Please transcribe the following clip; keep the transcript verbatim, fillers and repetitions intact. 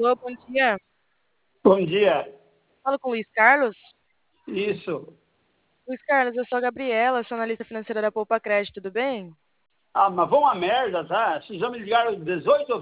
Alô, bom dia. Bom dia. Falo com o Luiz Carlos? Isso. Luiz Carlos, eu sou a Gabriela, sou analista financeira da Poupa Crédito, tudo bem? Ah, mas vão a merda, tá? Vocês já me ligaram dezoito